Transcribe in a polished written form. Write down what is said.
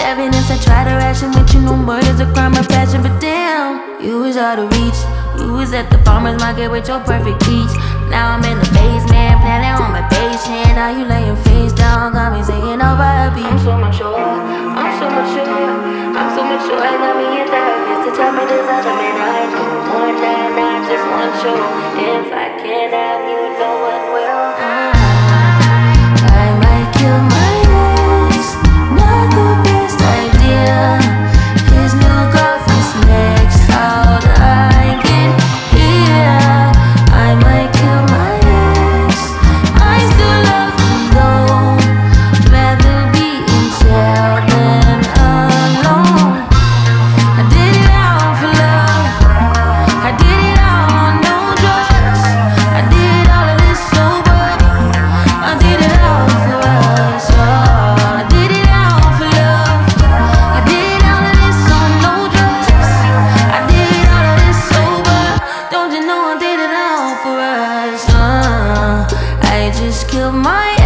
evidence I try to ration with you. No murder's a crime or passion, but damn, you was out of reach. You was at the farmer's market with your perfect peach. Now I'm in the basement, planning on my patient. Now you laying face down, got me singing over a beat. I'm so mature, I'm so mature, I'm so mature. I got me a therapist to tell me there's other men I know. One night, I just want you. If I can't have you, no one will. I might kill my ex, not the best idea. His new girlfriend's next, how'd I get here? I might kill my ex, I still love him though. Rather be in jail than alone. I did it all for love, I did it all on no drugs. I did all of this sober, I did it all for us. I did it all for love, I did all of this on no drugs. I did all of this sober, don't you know I did it all for us. I just killed my